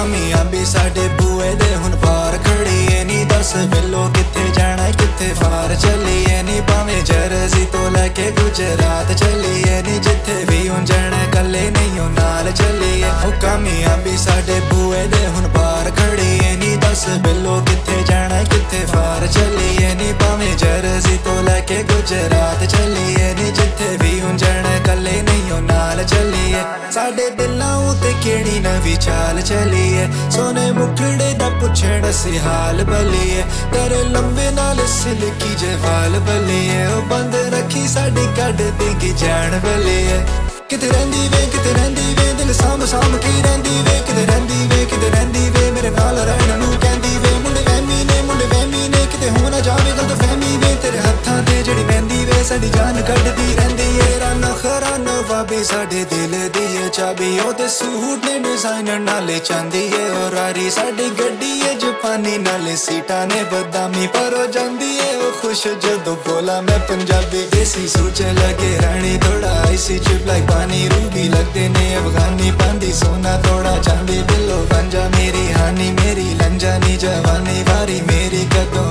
ਕਾਮਯਾਬੀ ਸਾਡੇ ਬੂਏ ਦੇ ਹੁਣ ਪਾਰ ਖੜੀ ਏ ਨੀ ਦੱਸ ਬਿੱਲੋ ਕਿੱਥੇ ਜਾਣਾ ਕਿੱਥੇ ਫਾਰ ਚੱਲੀਏ ਨੀ ਭਾਵੇਂ ਜਰਸੀ ਤੋਂ ਲੈ ਕੇ ਗੁਜਰਾਤ ਚੱਲੀਏ ਨੀ ਜਿੱਥੇ ਵੀ ਹੁਣ ਜਾਣਾ ਕੱਲੇ ਨਹੀਂ ਉਹ ਨਾਲ ਚੱਲੀਏ ਉਹ ਕਾਮਯਾਬੀ ਸਾਡੇ ਬੂਏ ਦੇ ਹੁਣ ਪਾਰ ਖੜੀ ਏ ਨੀ ਦੱਸ ਬਿੱਲੋ ਕਿੱਥੇ ਜਾਣਾ ਕਿੱਥੇ ਫਾਰ ਚੱਲੀਏ ਨੀ ਭਾਵੇਂ ਜਰਸੀ ਤੋਂ ਲੈ ਕੇ ਗੁਜਰਾਤ ਚੱਲੀਏ ਨੀ ਜਿੱਥੇ ਵੀ ਹੁਣ ਜਾਣਾ ਕੱਲੇ ਨਹੀਂ ਉਹ ਨਾਲ ਚੱਲੀਏ ਸਾਡੇ ਦਿਲਾਂ ਉਤੇ ਕਿਹੜੀ ਨਵੀਂ ਚਾਲ ਚੱਲੀਏ ਸੋਨੇ ਮੁਖੜੇ ਦਾ ਪੁੱਛਣ ਅਸੀਂ ਹਾਲ ਬਲੀਏ ਤੇਰੇ ਲੰਬੇ ਨਾਲ ਸਿਲਕੀ ਜੇ ਵਾਲ ਬਲੀਏ ਉਹ ਬੰਦ ਰੱਖੀ ਸਾਡੀ ਕੱਢ ਦੇਗੀ ਜਾਣ ਬਲੀਏ ਕਿਤੇ ਰਹਿੰਦੀ ਵੇ ਦਿਲ ਸਾਂਭ ਸਾਂਭ ਕੇ ਰਹਿੰਦੀ ਵੇ ਕਿਤੇ ਰਹਿੰਦੀ ਵੇ ਮੇਰੇ ਨਾਲ ਰਹਿਣ ਨੂੰ ਕਹਿੰਦੀ ਵੇ ਮੁੰਡੇ ਵਹਿਮੀ ਨੇ ਕਿਤੇ ਹੋ ਨਾ ਜਾਵੇ ਗਲਤ ਫਹਿਮੀ ਵੇ ਤੇਰੇ ਹੱਥਾਂ ਤੇ ਜਿਹੜੀ ਮਹਿੰਦੀ ਵੇ ਸਾਡੀ ਜਾਨ ਕੱਢਦੀ ਰਹਿੰਦੀ ਏ ਰਾਨਾ ਖਰਾਨਾ ਵਾਬੀ ਸਾਡੇ ਦਿਲ ਦੀ ਏ ਚਾਬੀ ਉਹਦੇ ਸੂਟ ਨੇ ਡਿਜ਼ਾਈਨਰ ਨਾਲੇ ਚਾਂਦੀ ਏ ਉਹ ਰਾਰੀ ਸਾਡੀ ਗੱਡੀ ਏ ਜਾਪਾਨੀ ਨਾਲੇ ਸੀਟਾਂ ਨੇ ਬਦਾਮੀ ਪਰ ਉਹ ਜਾਂਦੀ ਏ ਉਹ ਖੁਸ਼ ਜਦੋਂ ਬੋਲਾ ਮੈਂ ਪੰਜਾਬੀ ਦੇਸੀ ਸੋਚ ਲਗੇ ਰਾਣੀ ਥੋੜਾ ਆਈਸੀ ਚਿਪ ਲਾਈਕ ਪਾਣੀ रूबी लगते ने अफगानी पांदी सोना थोड़ा चांदी बिल्लो पंजा मेरी हानी मेरी लंजानी जवानी वारी मेरी कदों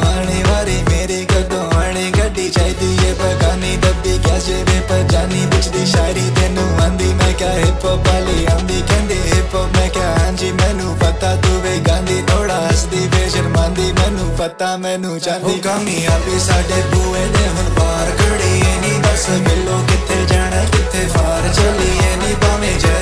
आने गड्डी चाहिदी है पगानी दब्बी क्या जेबे पर जानी बिचदी शायरी तेनू आंदी मैं क्या हिप हॉप वाली आंदी कहंदे हिप हॉप मैं क्या हांजी मैनू पता तू वे गांधी थोड़ा हसदी वे शर्मांदी मैनू पता मैनू चांदी कामयाबी साडे बूए दे हुण पार खड़ी नी दस बिल्लो किथे जाना किथे फार ਚੱਲੀਏ ਨੀ ਭਾਵੇਂ